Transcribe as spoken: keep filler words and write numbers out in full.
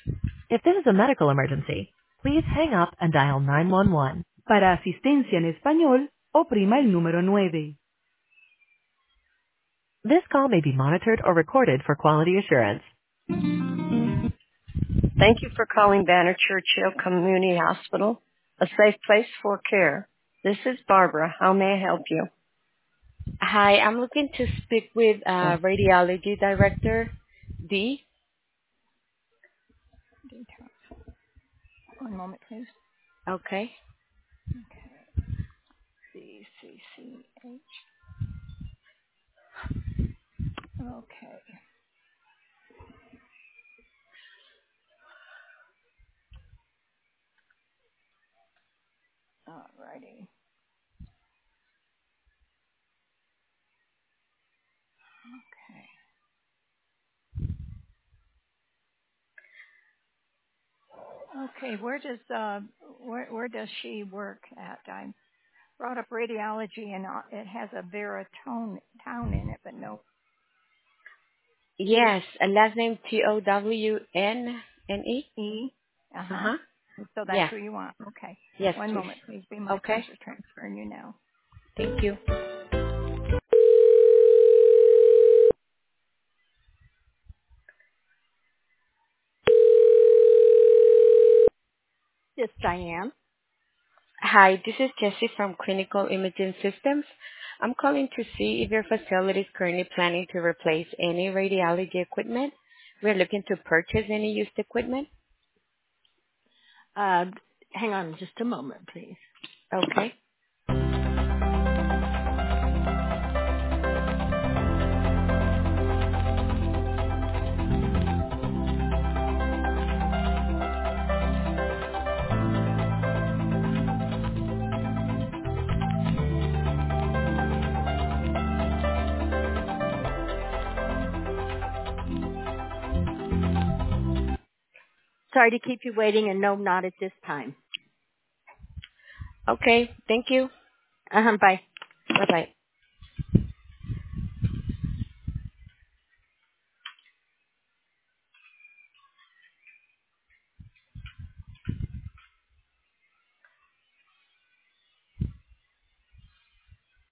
If this is a medical emergency, please hang up and dial nine one one. Para asistencia en español, oprima el número nueve. This call may be monitored or recorded for quality assurance. Thank you for calling Banner Churchill Community Hospital, a safe place for care. This is Barbara. How may I help you? Hi, I'm looking to speak with uh, radiology director D. Details. One moment, please. Okay. Okay. C C C H. Okay. All righty. Okay. Okay. Where does uh where where does she work at? I brought up radiology and uh, it has a Veritone town in it, but no Yes, a last name T O W N N E. E. Uh Uh huh. huh. So that's Yeah. who you want. Okay. Yes, One please. moment, please. Be my Okay. pleasure transferring you now. Thank you. Yes, Diane. Hi, this is Jessie from Clinical Imaging Systems. I'm calling to see if your facility is currently planning to replace any radiology equipment. We're looking to purchase any used equipment. Uh, hang on just a moment, please. Okay. Sorry to keep you waiting, and no, not at this time. Okay. Thank you. Uh-huh, bye. Bye bye.